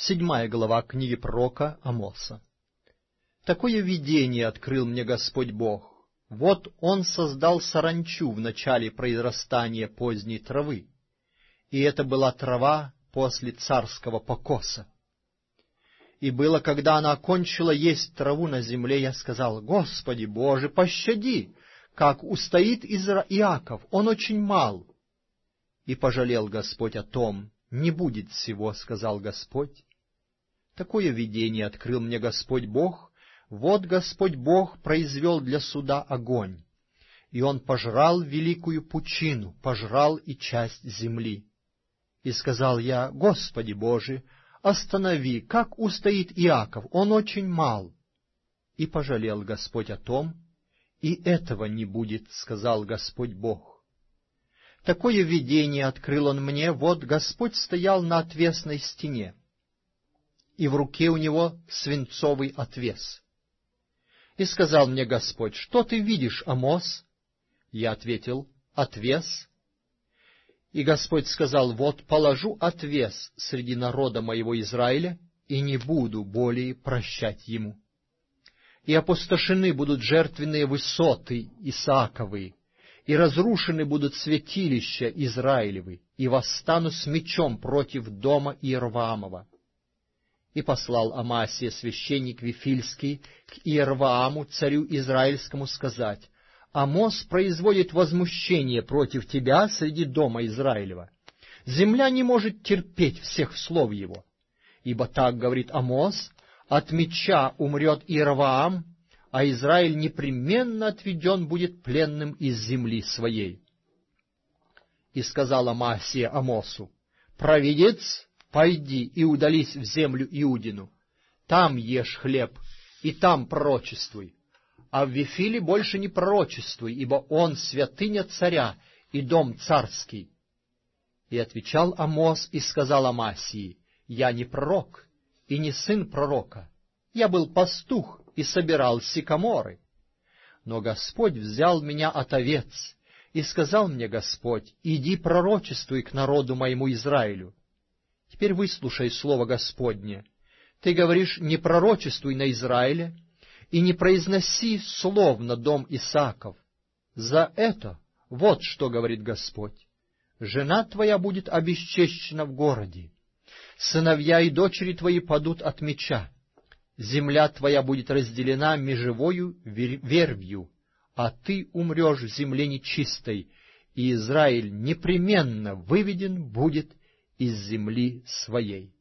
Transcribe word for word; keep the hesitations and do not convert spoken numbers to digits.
Седьмая глава книги пророка Амоса. Такое видение открыл мне Господь Бог. Вот Он создал саранчу в начале произрастания поздней травы, и это была трава после царского покоса. И было, когда она окончила есть траву на земле, я сказал: Господи Боже, пощади, как устоит Изра... Иаков, он очень мал. И пожалел Господь о том. Не будет всего, сказал Господь. Такое видение открыл мне Господь Бог. Вот Господь Бог произвел для суда огонь, и он пожрал великую пучину, пожрал и часть земли. И сказал я: Господи Боже, останови, как устоит Иаков, он очень мал. И пожалел Господь о том, и этого не будет, сказал Господь Бог. Такое видение открыл он мне: вот Господь стоял на отвесной стене, и в руке у него свинцовый отвес. И сказал мне Господь: что ты видишь, Амос? Я ответил: отвес. И Господь сказал: вот положу отвес среди народа моего Израиля, и не буду более прощать ему. И опустошены будут жертвенные высоты Исааковы, и разрушены будут святилища Израилевы, и восстану с мечом против дома Иерваамова. И послал Амасия, священник Вифильский, к Иервааму, царю израильскому, сказать: Амос производит возмущение против тебя среди дома Израилева. Земля не может терпеть всех слов его. Ибо так говорит Амос: от меча умрет Иерваам, а Израиль непременно отведен будет пленным из земли своей. И сказал Амасия Амосу: провидец, пойди и удались в землю Иудину, там ешь хлеб, и там пророчествуй, а в Вифиле больше не пророчествуй, ибо он святыня царя и дом царский. И отвечал Амос и сказал Амасии: я не пророк и не сын пророка, я был пастух и собирал сикаморы. Но Господь взял меня от овец, и сказал мне Господь: иди пророчествуй к народу моему Израилю. Теперь выслушай слово Господне. Ты говоришь: не пророчествуй на Израиле, и не произноси слов на дом Исааков. За это вот что говорит Господь: жена твоя будет обесчещена в городе, сыновья и дочери твои падут от меча, земля твоя будет разделена межевою вервью, а ты умрешь в земле нечистой, и Израиль непременно выведен будет из земли своей.